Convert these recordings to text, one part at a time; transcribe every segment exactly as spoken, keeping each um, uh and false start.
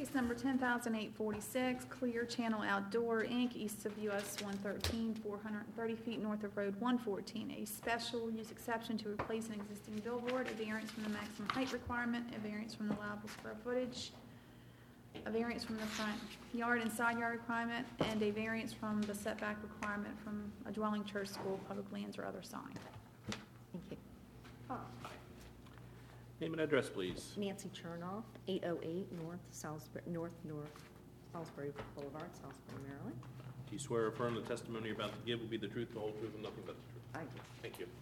case number ten thousand eight forty-six, Clear Channel Outdoor, Incorporated, east of U S one thirteen, four hundred thirty feet north of Road one fourteen. A special use exception to replace an existing billboard, a variance from the maximum height requirement, a variance from the allowable square footage, a variance from the front yard and side yard requirement, and a variance from the setback requirement from a dwelling, church, school, public lands, or other sign. Thank you. Name and address, please. Nancy Chernoff, eight oh eight North Salisbury, North North Salisbury Boulevard, Salisbury, Maryland. Do you swear or affirm the testimony you're about to give will be the truth, the whole truth, and nothing but the truth? I do. Thank you.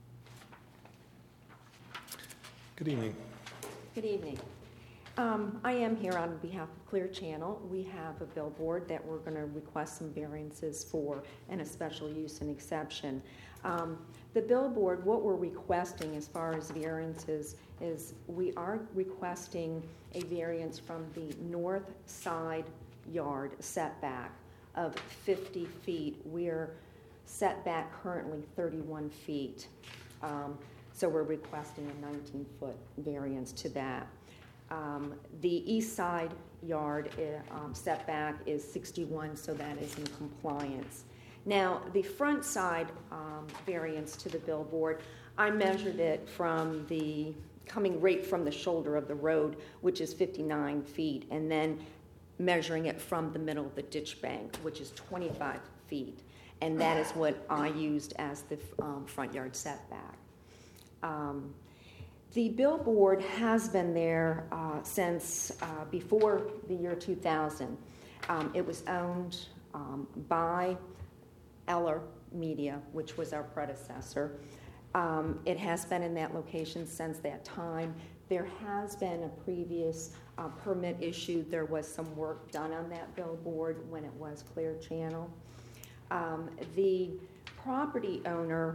Good evening. Good evening. Um, I am here on behalf of Clear Channel. We have a billboard that we're going to request some variances for and a special use and exception. Um, the billboard, what we're requesting as far as variances is we are requesting a variance from the north side yard setback of fifty feet. We're set back currently thirty-one feet. Um, so we're requesting a nineteen foot variance to that. Um, the east side yard uh, um, setback is sixty-one, so that is in compliance. Now, the front side um, variance to the billboard, I measured it from the, coming right from the shoulder of the road, which is fifty-nine feet, and then measuring it from the middle of the ditch bank, which is twenty-five feet. And that is what I used as the um, front yard setback. Um, The billboard has been there uh, since uh, before the year two thousand. Um, it was owned um, by Eller Media, which was our predecessor. Um, it has been in that location since that time. There has been a previous uh, permit issued. There was some work done on that billboard when it was Clear Channel. Um, the property owner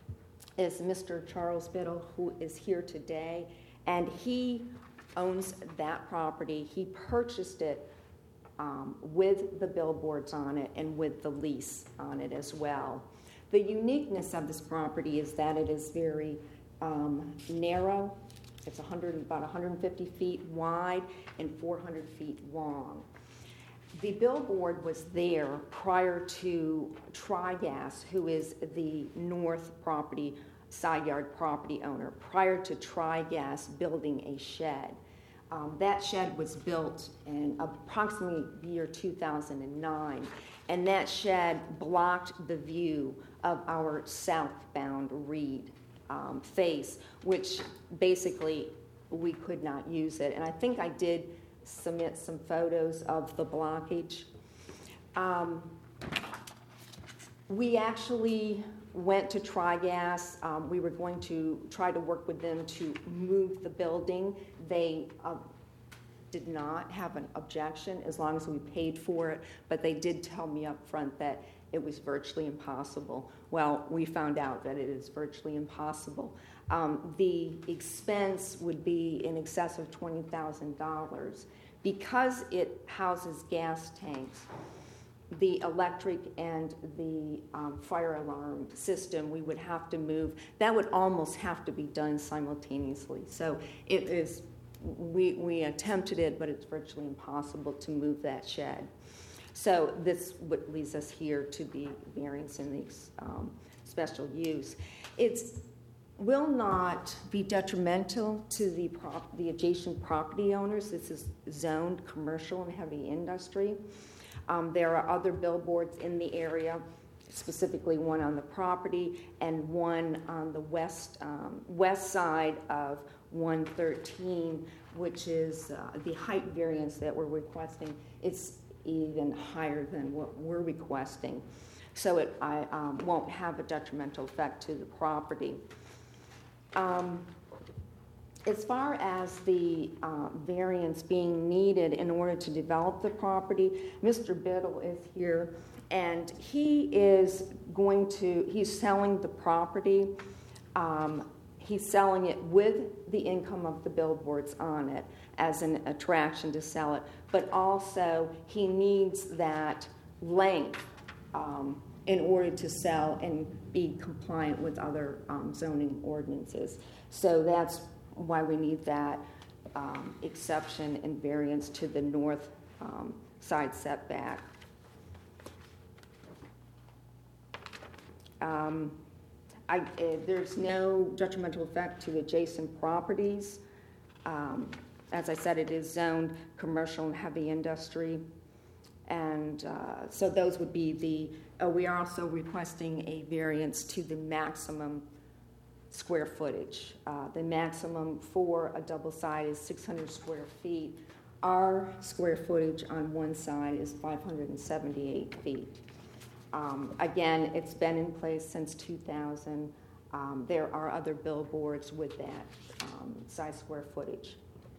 is Mister Charles Biddle, who is here today, and he owns that property. He purchased it um, with the billboards on it and with the lease on it as well. The uniqueness of this property is that it is very um, narrow. It's one hundred, about one hundred fifty feet wide and four hundred feet long. The billboard was there prior to Trigas, who is the north property, side yard property owner, prior to Trigas building a shed. Um, that shed was built in approximately the year two thousand nine, and that shed blocked the view of our southbound Reed um, face, which basically we could not use it. And I think I did submit some photos of the blockage. Um, we actually went to Trigas. Um, we were going to try to work with them to move the building. They uh, did not have an objection as long as we paid for it, but they did tell me up front that it was virtually impossible. Well, we found out that it is virtually impossible. Um, the expense would be in excess of twenty thousand dollars. Because it houses gas tanks, the electric and the um, fire alarm system, we would have to move. That would almost have to be done simultaneously. So it is, we, we attempted it, but it's virtually impossible to move that shed. So this what leads us here to the variance in the um, special use. It's will not be detrimental to the prop, the adjacent property owners. This is zoned commercial and heavy industry. Um, there are other billboards in the area, specifically one on the property and one on the west um, west side of one thirteen, which is uh, the height variance that we're requesting. It's even higher than what we're requesting, so it I, um, won't have a detrimental effect to the property. Um, as far as the uh, variance being needed in order to develop the property, Mister Biddle is here, and he is going to, he's selling the property. Um, he's selling it with the income of the billboards on it as an attraction to sell it, but also he needs that length um, in order to sell and be compliant with other um, zoning ordinances. So that's why we need that. um, exception and variance to the north um, side setback. Um, I, uh, there's no detrimental effect to adjacent properties. Um, As I said, it is zoned commercial and heavy industry. And uh, so those would be the, uh, we are also requesting a variance to the maximum square footage. Uh, The maximum for a double side is six hundred square feet. Our square footage on one side is five hundred seventy-eight feet. Um, Again, it's been in place since two thousand. Um, There are other billboards with that um, size square footage.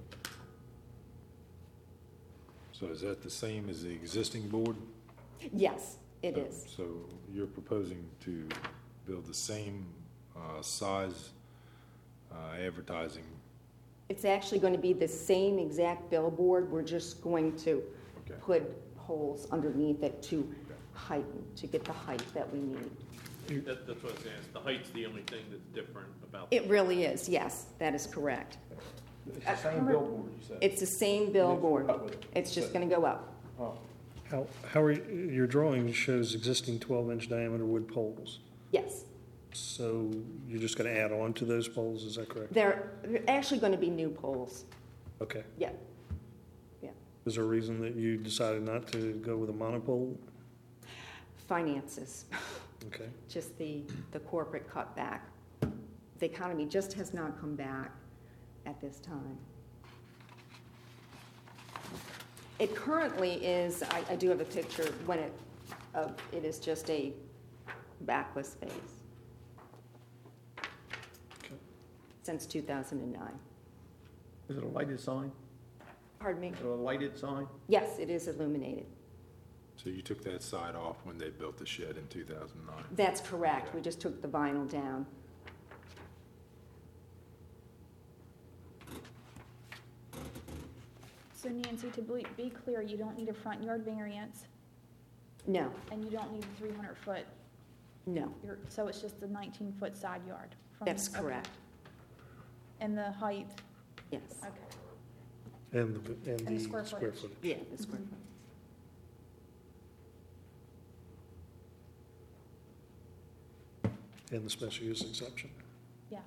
So is that the same as the existing board? Yes, it So- is. So you're proposing to build the same uh, size uh, advertising? It's actually going to be the same exact billboard. We're just going to Okay. put poles underneath it to heighten, to get the height that we need. That, that's what I was saying, the height's the only thing that's different about. It really is, yes, that is correct. It's the same billboard, you said? It's the same billboard. Up with it. It's just going to go up. Oh, How, how are, you- your drawing shows existing twelve-inch diameter wood poles. Yes. So you're just going to add on to those poles, is that correct? They're they're actually going to be new poles. Okay. Yeah. Is there a reason that you decided not to go with a monopole? Finances, Okay. just the, the corporate cutback. The economy just has not come back at this time. It currently is, I, I do have a picture when it, of, it is just a backless space Okay. since two thousand nine. is it a lighted sign? Pardon me? Is it a lighted sign? Yes, it is illuminated. So you took that side off when they built the shed in two thousand nine? That's correct. We just took the vinyl down. So Nancy, to be, be clear, you don't need a front yard variance, No, and you don't need a three hundred foot, no, you're- so it's just a nineteen foot side yard? from- that's okay. correct. And the height, Yes. okay. And the, and And the the square square footage. footage. Yeah, the square foot. And the special use exception. Yes.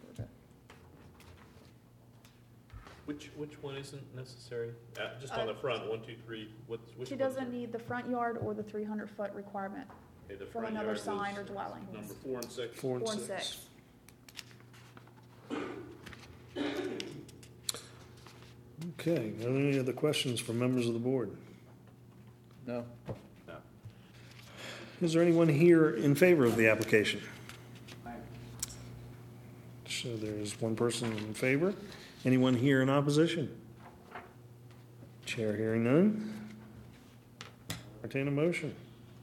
Which, which one isn't necessary? Uh, just on Uh, the front, one, two, three, what's, which? She ones doesn't are- need the front yard or the three hundred foot requirement Okay, the from front another yard sign was or dwelling. Number four and six. Four and Four and six. six. Okay, are there any other questions from members of the board? No. No. Is there anyone here in favor of the application? So there's one person in favor. Anyone here in opposition? Chair hearing none. Entertain a motion.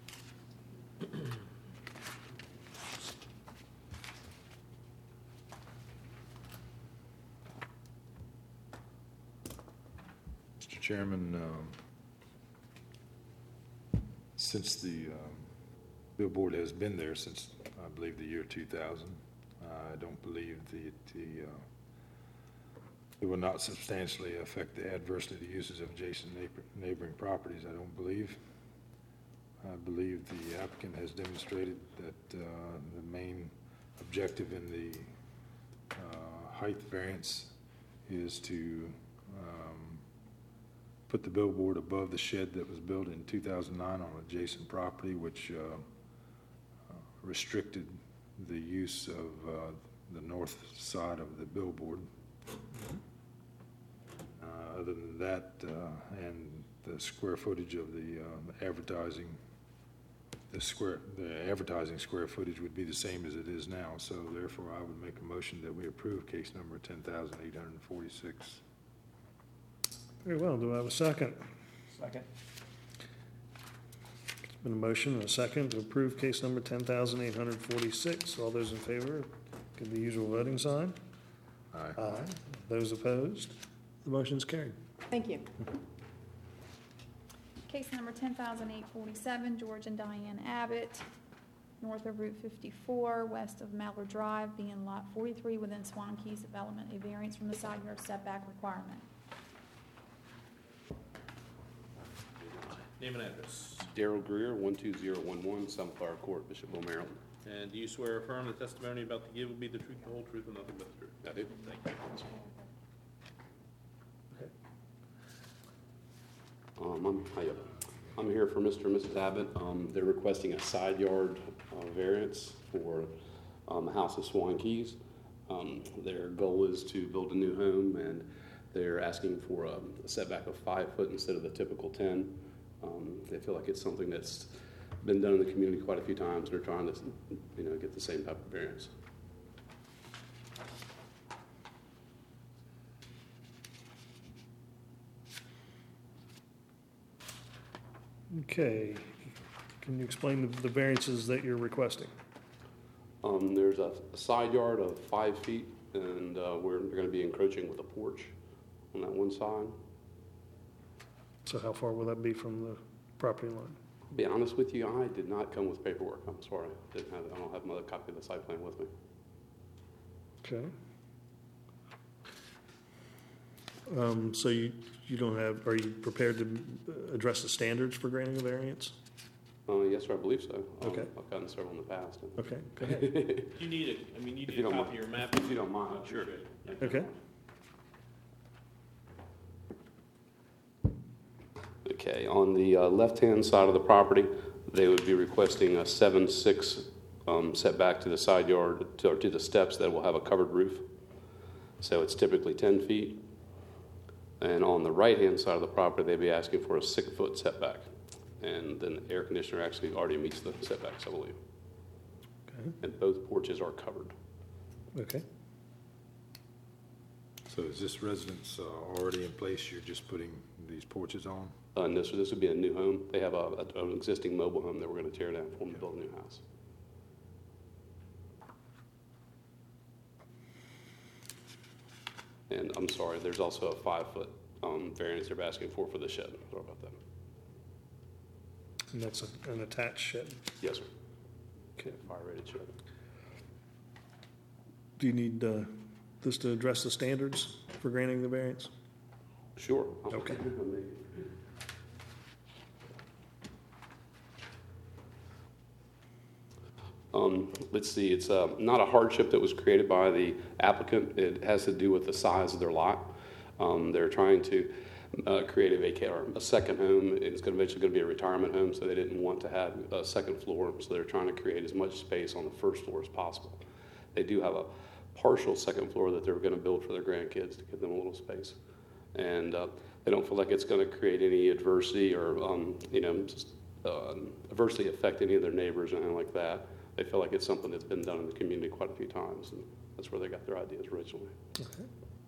Mister Chairman, um, since the um, billboard has been there since, I believe, the year two thousand, I don't believe the, the, uh, it will not substantially affect the adversely the uses of adjacent neighbor- neighboring properties, I don't believe. I believe the applicant has demonstrated that uh, the main objective in the uh, height variance is to um, put the billboard above the shed that was built in two thousand nine on adjacent property, which uh, uh, restricted the use of uh, the north side of the billboard. Uh, Other than that, uh, and the square footage of the um, advertising, the square, the advertising square footage would be the same as it is now. So therefore, I would make a motion that we approve case number ten thousand eight hundred and forty-six. Very well, do I have a second? Second. It's been a motion and a second to approve case number ten thousand eight hundred forty-six. All those in favor, give the usual voting sign. Aye. Aye. Those opposed, the motion's carried. Thank you. Case number ten thousand eight forty-seven, George and Diane Abbott. north of Route fifty-four, west of Mallard Drive, being Lot forty-three within Swan Keys Development, a variance from the side yard setback requirement. Name and address. Daryl Greer, one two zero one one Sunflower Court, Bishopville, Maryland. And do you swear or affirm the testimony about to give will be the truth, the whole truth, and nothing but the truth? I do. Thank you. Um, I'm, hi, I'm here for Mister and Missus Abbott. Um, they're requesting a side yard uh, variance for um, a house of Swan Keys. Um, their goal is to build a new home, and they're asking for a, a setback of five foot instead of the typical ten. Um, they feel like it's something that's been done in the community quite a few times. They're trying to, you know, get the same type of variance. Okay. Can you explain the- the variances that you're requesting? Um, there's a, a side yard of five feet, and uh, we're, we're going to be encroaching with a porch on that one side. So how far will that be from the property line? To be honest with you, I did not come with paperwork. I'm sorry. Didn't have, I don't have another copy of the site plan with me. Okay. Um, so you, you don't have, are you prepared to uh, address the standards for granting a variance? Uh, yes, sir, I believe so. Um, Okay. I've gotten several in the past. Okay, go ahead. Do you need it, I mean, you If need you a don't copy mind. of your map? If you don't mind, Uh, Sure. appreciate it. Okay. Okay, on the uh, left-hand side of the property, they would be requesting a seven six um, setback to the side yard, to, or to the steps that will have a covered roof. So it's typically ten feet. And on the right-hand side of the property, they'd be asking for a six-foot setback. And then the air conditioner actually already meets the setbacks, I believe. Okay. And both porches are covered. Okay. So is this residence uh, already in place? You're just putting these porches on? Uh, no, so this would be a new home. They have a, a, an existing mobile home that we're going to tear down for them to build a new house. And I'm sorry, there's also a five-foot um, variance they're asking for for the shed. Sorry about that. And that's a- an attached shed. Yes, sir. Okay. Fire-rated shed. Do you need uh, this to address the standards for granting the variance? Sure. Okay. Um, let's see, it's uh, not a hardship that was created by the applicant. It has to do with the size of their lot. Um, they're trying to uh, create a vacate or a second home. It's going to eventually going to be a retirement home, so they didn't want to have a second floor. So they're trying to create as much space on the first floor as possible. They do have a partial second floor that they're going to build for their grandkids to give them a little space, and uh, they don't feel like it's going to create any adversity or um, you know just uh, adversely affect any of their neighbors or anything like that. They feel like it's something that's been done in the community quite a few times, and that's where they got their ideas originally. Okay.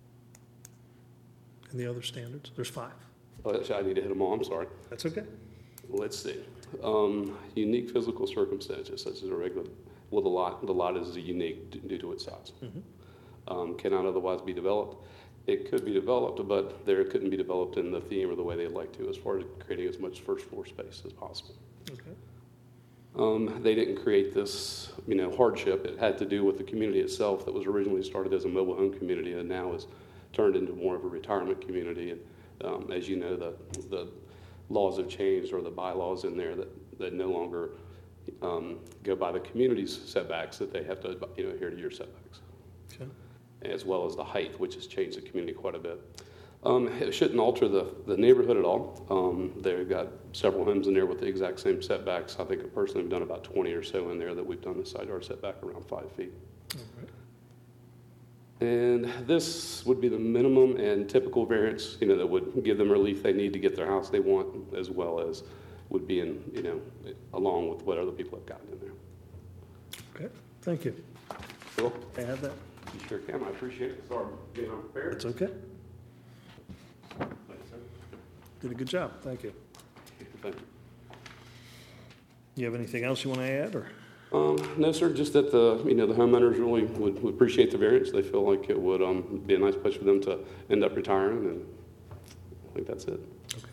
And the other standards? There's five. Oh, actually, I need to hit them all. I'm sorry. That's okay. Let's see. Um, unique physical circumstances, such as a regular. Well, the lot the lot is unique d- due to its size. Mm-hmm. Um, cannot otherwise be developed. It could be developed, but there it couldn't be developed in the theme or the way they'd like to, as far as creating as much first floor space as possible. Okay. Um, they didn't create this, you know, hardship. It had to do with the community itself that was originally started as a mobile home community and now is turned into more of a retirement community. And um, as you know, the the laws have changed, or the bylaws in there that, that no longer um, go by the community's setbacks, that they have to, you know, adhere to your setbacks, Okay. as well as the height, which has changed the community quite a bit. Um, it shouldn't alter the, the neighborhood at all. Um, they've got several homes in there with the exact same setbacks. I think I personally have done about twenty or so in there that we've done the side yard setback around five feet. All right. And this would be the minimum and typical variance, you know, that would give them relief they need to get their house they want, as well as would be in, you know, along with what other people have gotten in there. Okay. Thank you. Bill, I have that. you sure can. I appreciate it. Sorry for being unprepared. It's okay. Thanks, sir. Did a good job. Thank you. Thank you. You have anything else you want to add, or? Um, no, sir, just that the, you know, the homeowners really would, would appreciate the variance. They feel like it would um, be a nice place for them to end up retiring, and I think that's it.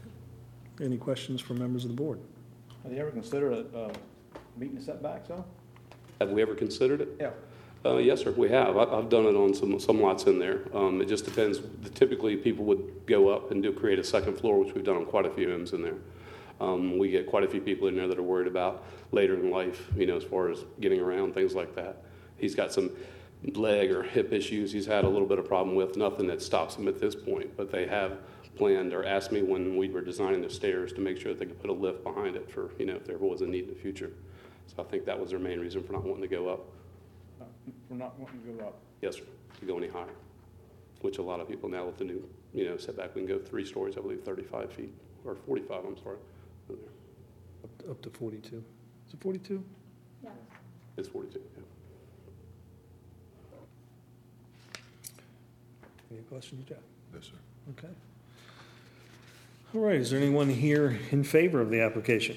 Okay. Any questions from members of the board? Have you ever considered uh, meeting the setbacks, though? Have we ever considered it? Yeah. Uh, yes, sir, we have. I- I've done it on some, some lots in there. Um, it just depends. Typically, people would go up and do create a second floor, which we've done on quite a few homes in there. Um, we get quite a few people in there that are worried about later in life, you know, as far as getting around, things like that. He's got some leg or hip issues he's had a little bit of problem with, nothing that stops him at this point, but they have planned or asked me when we were designing the stairs to make sure that they could put a lift behind it for, you know, if there was a need in the future. So I think that was their main reason for not wanting to go up. Uh, We're not wanting to go up. Yes, sir, to go any higher, which a lot of people now with the new, you know, setback, we can go three stories, I believe, thirty-five feet, or forty-five, I'm sorry. Up- Up to forty-two. Is it forty-two? Yes. It's forty-two, yeah. Any questions, Jeff? Yes, sir. Okay. All right, is there anyone here in favor of the application?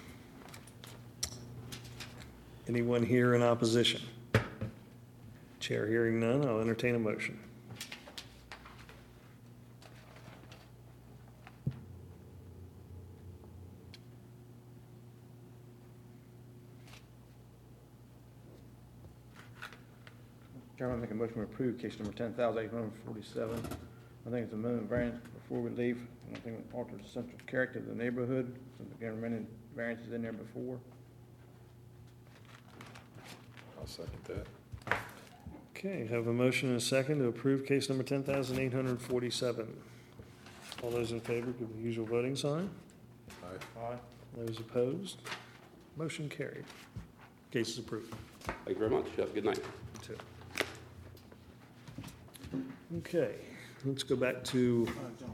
Anyone here in opposition? Chair hearing none, I'll entertain a motion. Chairman, I make a motion to approve case number ten thousand eight hundred forty-seven. I think it's a minimum variance before we leave. I think it alters the central character of the neighborhood, since again, many variances in there before. I'll second that. Okay, have a motion and a second to approve case number ten thousand eight hundred forty-seven. All those in favor, give the usual voting sign. Aye. Aye. Those opposed, motion carried. Case is approved. Thank you very much. Have a good night. You too. Okay, let's go back to